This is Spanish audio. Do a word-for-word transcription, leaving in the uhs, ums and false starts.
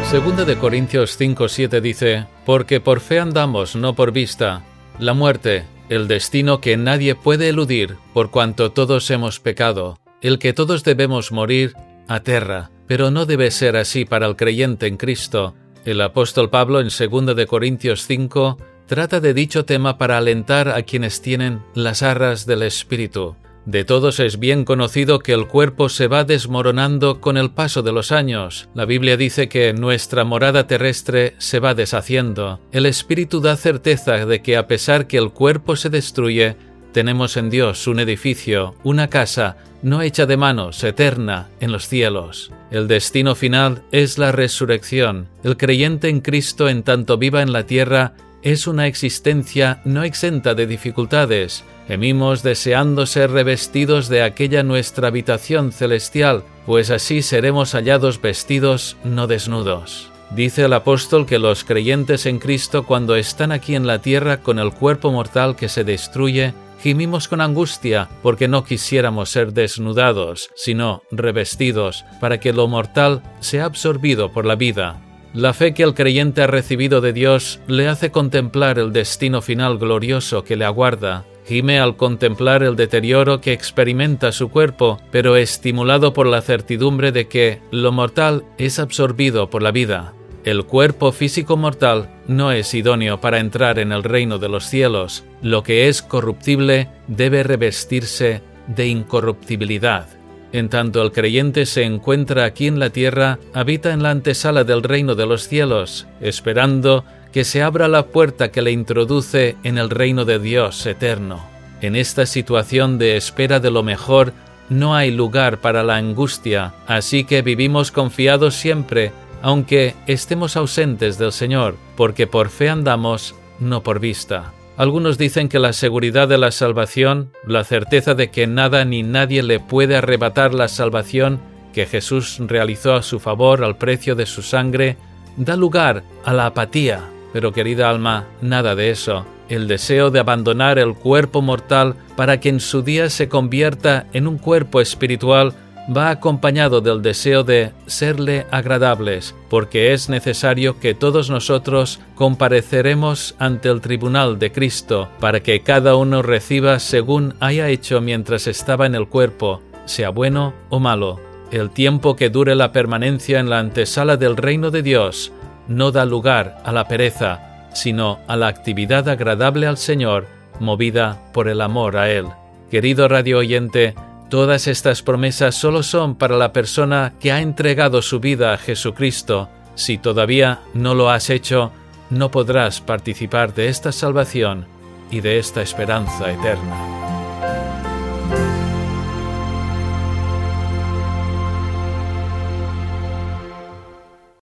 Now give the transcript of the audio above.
Segunda de Corintios cinco siete dice: porque por fe andamos, no por vista. La muerte, el destino que nadie puede eludir, por cuanto todos hemos pecado, el que todos debemos morir, aterra, pero no debe ser así para el creyente en Cristo. El apóstol Pablo en Segunda de Corintios cinco trata de dicho tema para alentar a quienes tienen las arras del Espíritu. De todos es bien conocido que el cuerpo se va desmoronando con el paso de los años. La Biblia dice que nuestra morada terrestre se va deshaciendo. El Espíritu da certeza de que a pesar que el cuerpo se destruye, tenemos en Dios un edificio, una casa, no hecha de manos, eterna, en los cielos. El destino final es la resurrección. El creyente en Cristo, en tanto viva en la tierra, es una existencia no exenta de dificultades. Gemimos deseando ser revestidos de aquella nuestra habitación celestial, pues así seremos hallados vestidos, no desnudos. Dice el apóstol que los creyentes en Cristo, cuando están aquí en la tierra con el cuerpo mortal que se destruye, gimimos con angustia, porque no quisiéramos ser desnudados, sino revestidos, para que lo mortal sea absorbido por la vida. La fe que el creyente ha recibido de Dios le hace contemplar el destino final glorioso que le aguarda. Gime al contemplar el deterioro que experimenta su cuerpo, pero estimulado por la certidumbre de que lo mortal es absorbido por la vida. El cuerpo físico mortal no es idóneo para entrar en el reino de los cielos. Lo que es corruptible debe revestirse de incorruptibilidad. En tanto el creyente se encuentra aquí en la tierra, habita en la antesala del reino de los cielos, esperando que se abra la puerta que le introduce en el reino de Dios eterno. En esta situación de espera de lo mejor, no hay lugar para la angustia, así que vivimos confiados siempre, aunque estemos ausentes del Señor, porque por fe andamos, no por vista. Algunos dicen que la seguridad de la salvación, la certeza de que nada ni nadie le puede arrebatar la salvación que Jesús realizó a su favor al precio de su sangre, da lugar a la apatía. Pero querida alma, nada de eso. El deseo de abandonar el cuerpo mortal para que en su día se convierta en un cuerpo espiritual va acompañado del deseo de serle agradables, porque es necesario que todos nosotros compareceremos ante el tribunal de Cristo, para que cada uno reciba según haya hecho mientras estaba en el cuerpo, sea bueno o malo. El tiempo que dure la permanencia en la antesala del reino de Dios no da lugar a la pereza, sino a la actividad agradable al Señor, movida por el amor a Él. Querido radio oyente, todas estas promesas solo son para la persona que ha entregado su vida a Jesucristo. Si todavía no lo has hecho, no podrás participar de esta salvación y de esta esperanza eterna.